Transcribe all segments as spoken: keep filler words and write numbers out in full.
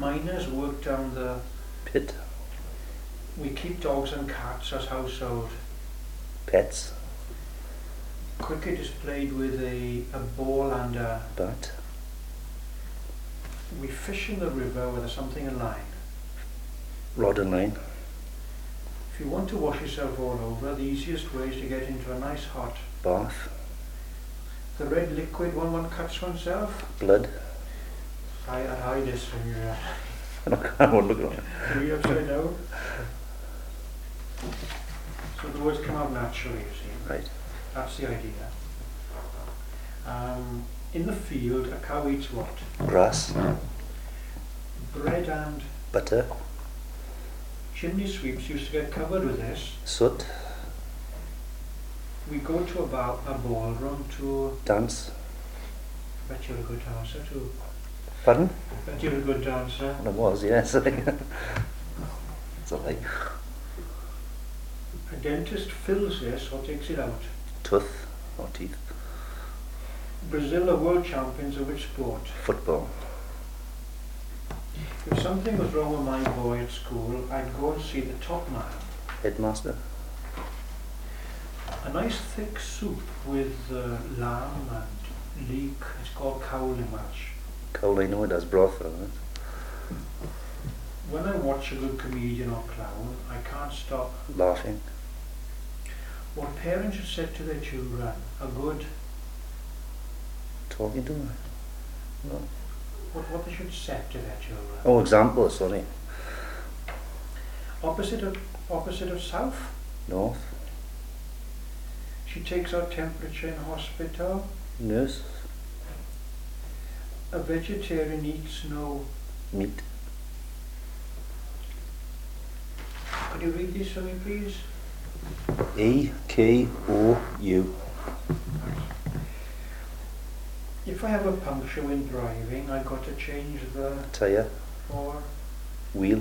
miners work down the pit. We keep dogs and cats as household. Pets. Cricket is played with a, a ball and a Bat. We fish in the river with something in line. Rod and line. If you want to wash yourself all over, the easiest way is to get into a nice hot Bath. The red liquid one one cuts oneself. Blood. I I hide this from you. Uh, I won't look at it. do you upside down? So the words come out naturally, you see. Right. That's the idea. Um, in the field, a cow eats what? Grass. Bread and Butter. chimney sweeps used to get covered with this. Soot. We go to a, bar, a ballroom to... Dance. I bet you're a good dancer too. Pardon? I bet you're a good dancer. Well, it was, yes. It's a lie. A dentist fills this or takes it out. Tooth or teeth. Brazil are world champions of which sport? Football. If something was wrong with my boy at school, I'd go and see the top man. Headmaster. A nice thick soup with uh, lamb and leek. It's called cowling mash. Cowling, no, it does broth, doesn't it? When I watch a good comedian or clown, I can't stop. Laughing. What parents should say to their children, a good, Talking to them. No. what, what they should say to their children. Oh, example, sorry. Opposite of, opposite of south, North. she takes our temperature in hospital. Nurse. A vegetarian eats no. Meat. Could you read this for me, please? E K O U. If I have a puncture when driving, I've got to change the Tire. or Wheel.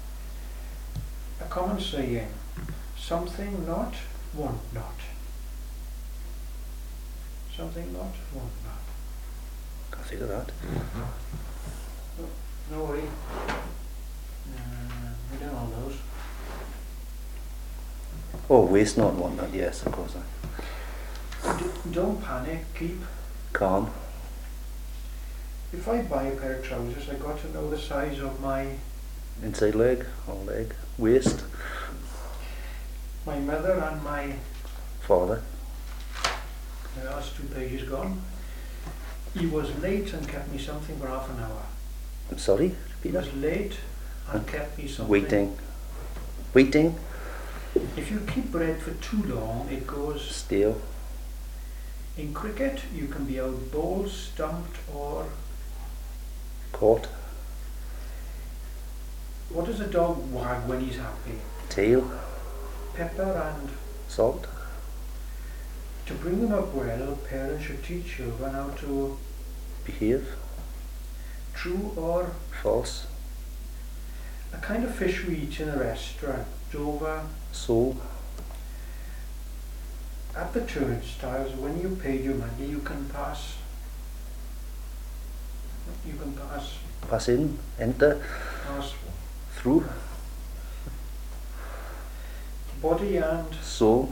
a common saying, something not, want not. Something not, want not. Can't think of that. No worry. Uh, we don't know those. Oh, waste not, want not, yes, of course. D don't panic, keep. Calm. If I buy a pair of trousers, I got to know the size of my Inside leg or leg. Waist. my mother and my. Father. The last two pages gone. He was late and kept me something for half an hour. I'm sorry, He repeat that. was late and kept me something. Waiting. Waiting. If you keep bread for too long, it goes. Stale. In cricket, you can be out bowled, stumped, or. Caught. What does a dog wag when he's happy? Tail. Pepper and. Salt. To bring them up well, parents should teach children how to. Behave. True or. False. A kind of fish we eat in a restaurant. Dover. Soul. At the turnstiles, when you paid your money, you can pass. You can pass. Pass in. Enter. Pass. Through. Body and. Soul.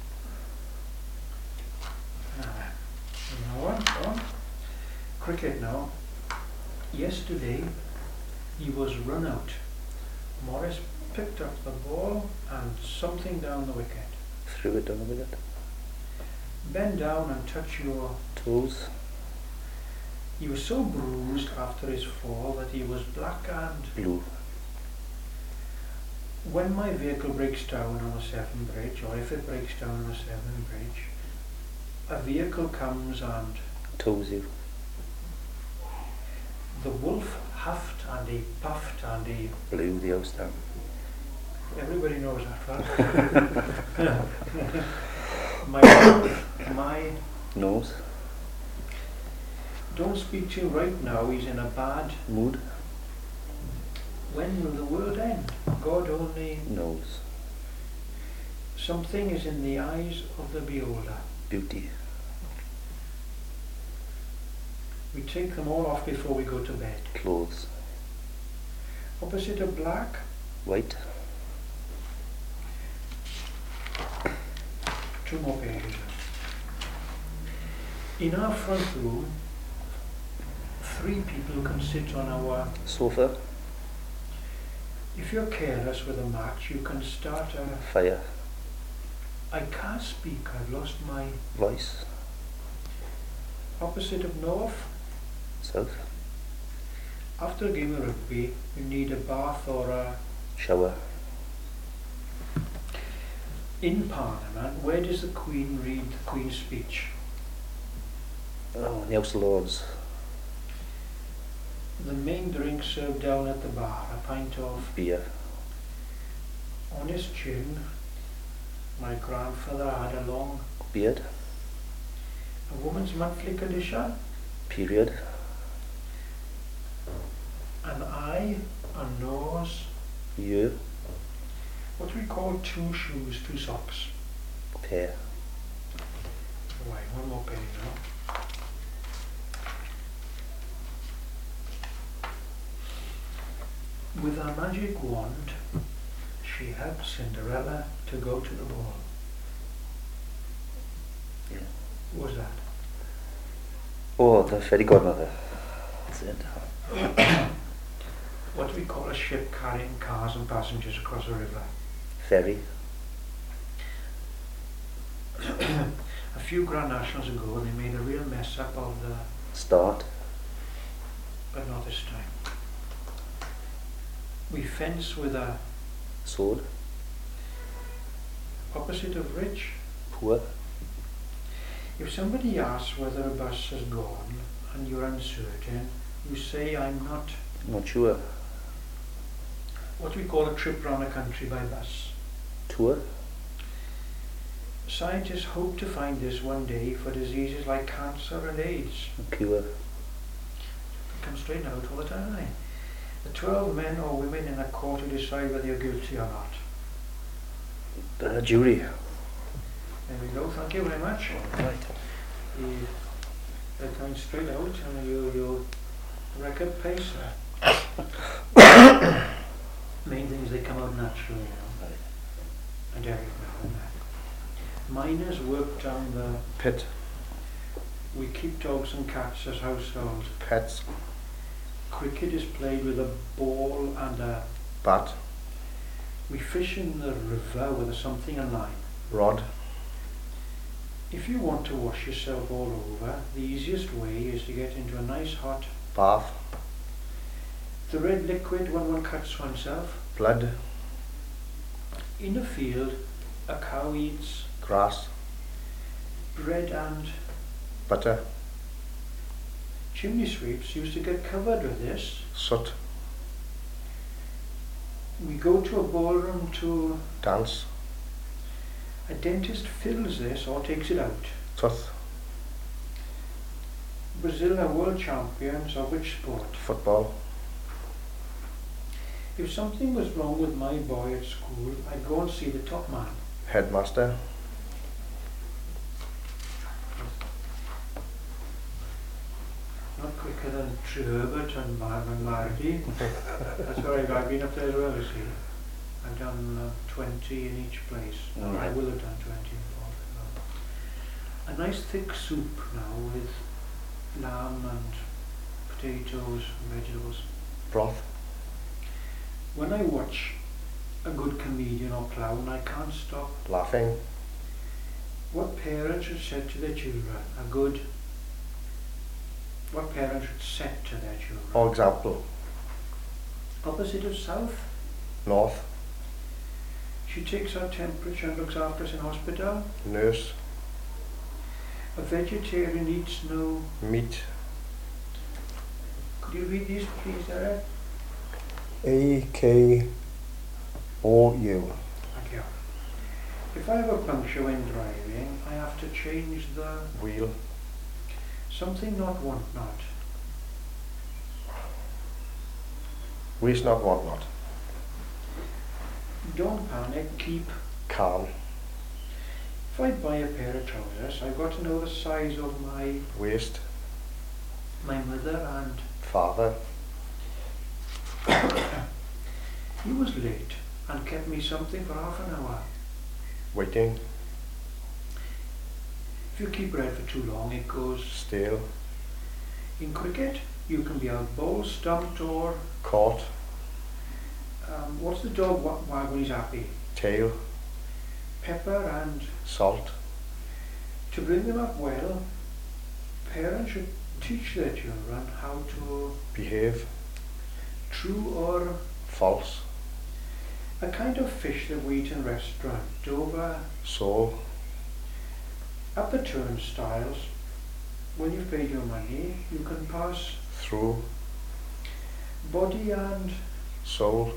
Ah, no one, go on. Cricket now. Yesterday, he was run out. Morris picked up the ball and something down the wicket. Threw it down the wicket. Bend down and touch your. Toes. He was so bruised after his fall that he was black and. Blue. When my vehicle breaks down on a Severn bridge, or if it breaks down on a Severn bridge, a vehicle comes and. Toes you. The wolf huffed and he puffed and he. Blew the house down. Everybody knows that one. my, my, Nose. don't speak to him right now, he's in a bad. Mood. When will the world end? God only. Nose. Something is in the eyes of the beholder. Beauty. We take them all off before we go to bed. Clothes. Opposite of black, White. two more pages. In our front room, three people can sit on our... Sofa. If you're careless with a match, you can start a... Fire. I can't speak, I've lost my... Voice. Opposite of north, South. after a game of rugby, you need a bath or a... Shower. In Parliament, where does the Queen read the Queen's speech? Oh, in the House of Lords. The main drink served down at the bar, a pint of... Beer. On his chin, my grandfather had a long... Beard. A woman's monthly condition, Period. an eye, a nose, You. what we call two shoes, two socks. Pair. Right, one more page now. With her magic wand, she helped Cinderella to go to the ball. Yeah. What was that? Oh, the fairy godmother. That's it. What do we call a ship carrying cars and passengers across a river? Ferry. A few Grand Nationals ago, they made a real mess up of the... Start. But not this time. We fence with a... Sword. Opposite of rich. Poor. If somebody asks whether a bus has gone and you're uncertain, you say, I'm not... Not sure. What we call a trip round the country by bus. Tour. Scientists hope to find this one day for diseases like cancer and AIDS. Cure. They come straight out all the time. The twelve men or women in a court who decide whether you're guilty or not. The jury. There we go, thank you very much. Right. The, they're coming straight out and you, you record pacer. Main thing is they come out naturally, you know. Right. And Derek now and that. Miners work down the Pit. We keep dogs and cats as household. Pets. Cricket is played with a ball and a... Bat. We fish in the river with a something in line. Rod. If you want to wash yourself all over, the easiest way is to get into a nice hot... Bath. The red liquid when one cuts oneself. Blood. In a field, a cow eats... Grass. Bread and... Butter. Chimney sweeps used to get covered with this. Soot. We go to a ballroom to... Dance. A dentist fills this or takes it out. Tooth. Brazil are world champions of which sport? Football. If something was wrong with my boy at school, I'd go and see the top man. Headmaster. Not quicker than True Herbert and Marvin Marty. That's where I've, I've been up there as well, you see. I've done uh, twenty in each place. No, I Right. will have done twenty in both. No. A nice thick soup now with lamb and potatoes and vegetables. Broth. When I watch a good comedian or clown, I can't stop. Laughing. What parents should say to their children? A good... What parents should say to their children? For example. Opposite of south. North. She takes our temperature and looks after us in hospital. Nurse. A vegetarian eats no... Meat. Could you read these please, Eric? A K O U. Thank you. If I have a puncture when driving, I have to change the... Wheel. Something not, want not. Wish not, want not. Don't panic, keep... Calm. If I buy a pair of trousers, I've got to know the size of my... Waist. my mother and... Father. He was late and kept me something for half an hour. Waiting. If you keep bread for too long, it goes Stale. In cricket, you can be out bowled, stumped, or Caught. um, what's the dog wa- wag when he's happy? Tail. Pepper. And Salt. to bring them up well, parents should teach their children how to Behave. true or False. a kind of fish that we eat in restaurant. Dover, So. at the turnstiles, when you've paid your money, you can pass Through. body and Soul.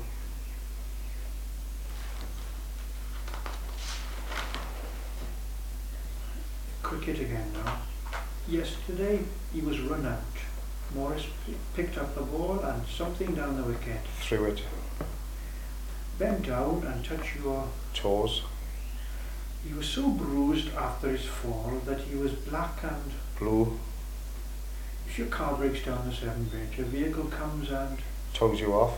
cricket again now. Yesterday he was run out. Morris p- picked up the ball and something down the wicket. Through it. Bent down and touched your... Toes. He was so bruised after his fall that he was black, and Blue. if your car breaks down the Severn Bridge, a vehicle comes and Toes you off.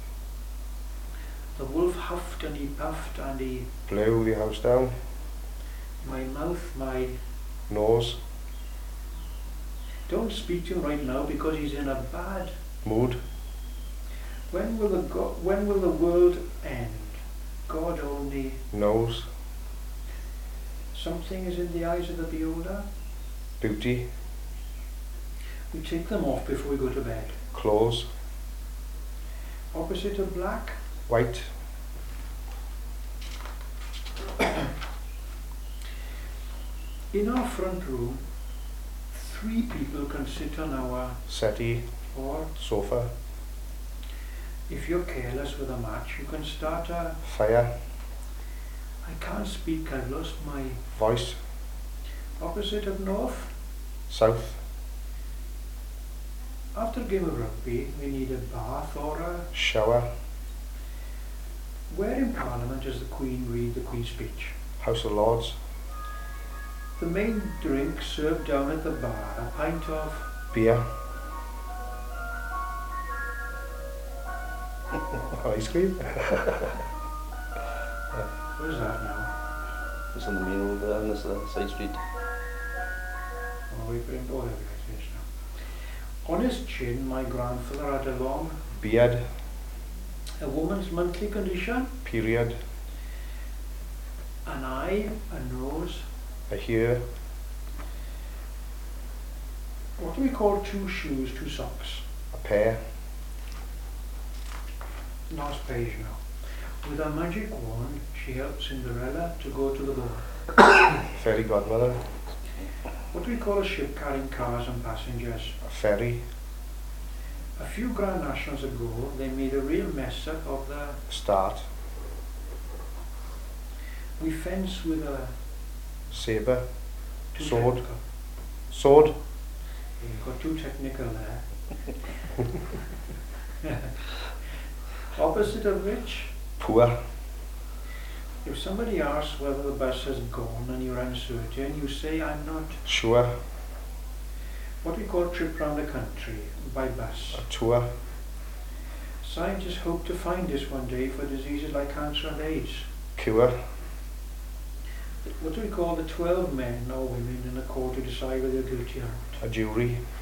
the wolf huffed and he puffed and he... Blew the house down. My mouth, my... Nose. Don't speak to him right now because he's in a bad... Mood. When will the go- when will the world end? God only... Nose. Something is in the eyes of the beholder. Beauty. We take them off before we go to bed. Clothes. Opposite of black, White. in our front room, three people can sit on our... Settee. Or Sofa. if you're careless with a match, you can start a... Fire. I can't speak, I've lost my... Voice. Opposite of north, South. after a game of rugby, we need a bath or a... Shower. Where in Parliament does the Queen read the Queen's speech? House of Lords. The main drink served down at the bar, a pint of... Beer. Ice cream. Where's that now? It's on the main road there on this uh, side street. Oh, we've been all over it is now. On his chin, my grandfather had a long... Beard. A woman's monthly condition, Period. an eye, a nose... A ear. What do we call two shoes, two socks? A pair. Last page now. With a magic wand, she helped Cinderella to go to the ball. Fairy godmother. What do we call a ship carrying cars and passengers? A ferry. A few Grand Nationals ago, they made a real mess up of the... Start. We fence with a... Sabre. too Sword. technical. Sword. You got too technical there. Opposite of which, Poor. if somebody asks whether the bus has gone and you're uncertain, you say, I'm not... Sure. What we call a trip round the country by bus. A tour. Scientists hope to find this one day for diseases like cancer and AIDS. Cure. What do we call the twelve men or women in a court to decide whether they're guilty or not? A jury.